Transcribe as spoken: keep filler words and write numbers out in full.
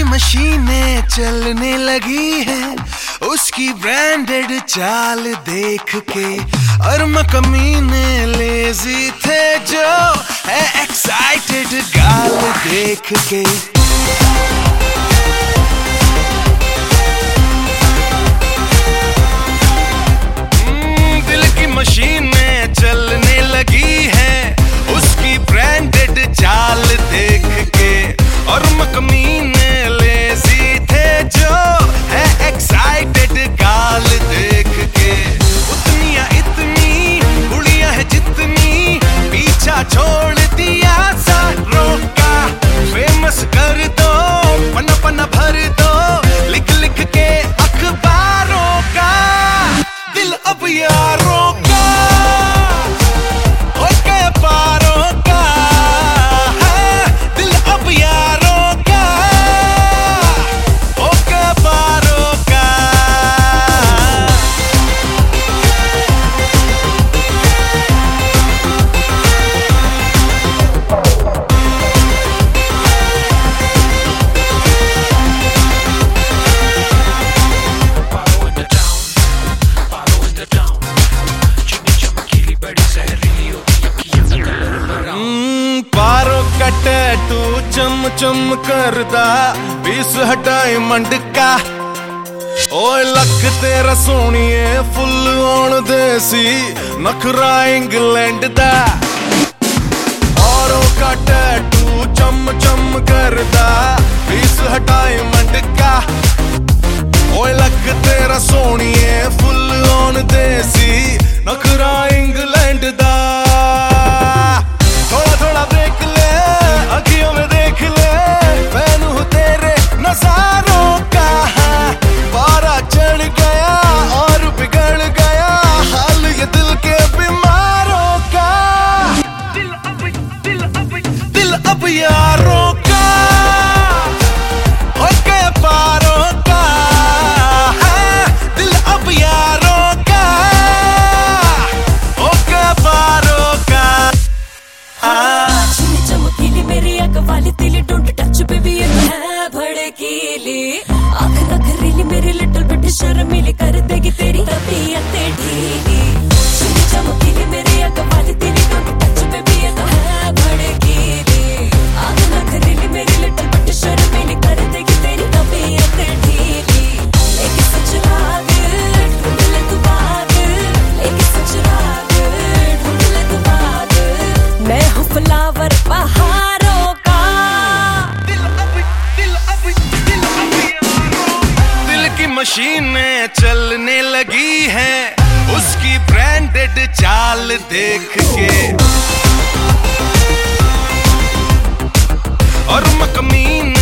मशीनें चलने लगी हैं उसकी ब्रांडेड चाल देख के, और मकमीने लेजी थे जो है एक्साइटेड गाल देख के। दिल की मशीनें चलने लगी हैं उसकी ब्रांडेड चाल देख के, और मकमीने लेजी थे जो है एक्साइटेड गाल देख के। उतनी या इतनी गुड़िया है जितनी पीछा छोड़ दिया सारों का, फेमस कर दो पन्ना पन्ना भर दो लिख लिख के अखबारों का। दिल अब यारों का टैटू चम चम करदा पीस हटाए मंड का। ओए लक तेरा सोनिए फुल ऑन देसी नखरा इंग्लैंड दा, औरों का टैटू चम चम करदा पीस हटाए मंड का। ओए लक तेरा सोनिए फुल ऑन देसी नखरा इंग्लैंड दा। थोड़ा थोड़ा देख ले अखियों में देख ले फैन हूँ तेरे नजारों का, पारा चढ़ गया और बिगड़ गया हाल ये दिल के बीमारों का। दिल अब दिल अब दिल अब यारों का हो गया पारों का, दिल अब यारों का हो गया पारों का। मेरी अग वाली तिली डोंट टच बेबी ये है भड़कीली, आँख नखरीली मेरी लिटिल बिट शर्मीली कर देगी तेरी तबीयत ढीली। सुनी चमकीली मेरी अग वाली तिली डोंट टच बेबी ये है भड़कीली, आँख नखरीली मेरी लिटिल बिट शर्मीली कर देगी तेरी तबीयत ढीली। लेके सच राग ढूंढ ले तू बाग, लेके सच राग ढूंढ ले तू बाग, मैं हूँ फ्लावर बहार। मशीनें चलने लगी हैं उसकी ब्रांडेड चाल देख के, और मकमीने